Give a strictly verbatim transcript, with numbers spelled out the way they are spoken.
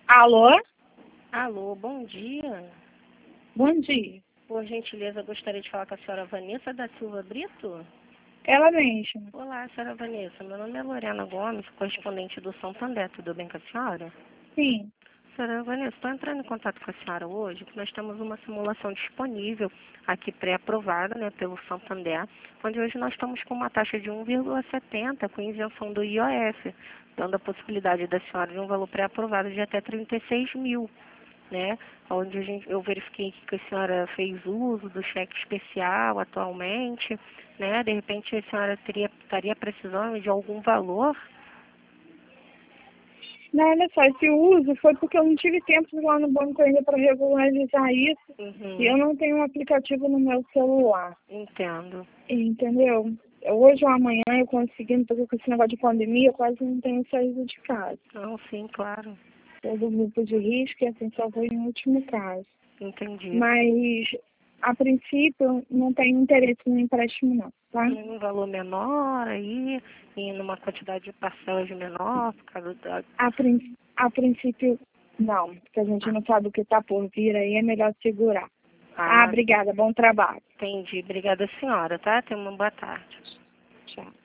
Alô? Alô, bom dia. Bom dia. Por gentileza, gostaria de falar com a senhora Vanessa da Silva Brito. Ela mesma. Olá, senhora Vanessa. Meu nome é Lorena Gomes, correspondente do Santander. Tudo bem com a senhora? Sim. Senhora Vanessa, estou entrando em contato com a senhora hoje, porque nós temos uma simulação disponível aqui pré-aprovada, né, pelo Santander, onde hoje nós estamos com uma taxa de um vírgula setenta com isenção do I O F, dando a possibilidade da senhora de um valor pré-aprovado de até trinta e seis mil. Né, onde a gente, eu verifiquei que a senhora fez uso do cheque especial atualmente, né, de repente a senhora teria, estaria precisando de algum valor. Não, olha só, esse uso foi porque eu não tive tempo de ir lá no banco ainda para regularizar isso. Uhum. E eu não tenho um aplicativo no meu celular. Entendo. Entendeu? Hoje ou amanhã eu conseguindo, porque com esse negócio de pandemia eu quase não tenho saído de casa. Não, sim, claro. Todo grupo de risco e assim só vou em último caso. Entendi. Mas, a princípio, não tenho interesse no empréstimo não, tá? Em um valor menor aí, e numa quantidade de parcelas menor, por causa da... A, prin a princípio, não, porque a gente Ah. não sabe o que está por vir aí, é melhor segurar. Ah, Ah, obrigada, bom trabalho. entendi. Obrigada, senhora, tá? Tenha uma boa tarde. Tchau.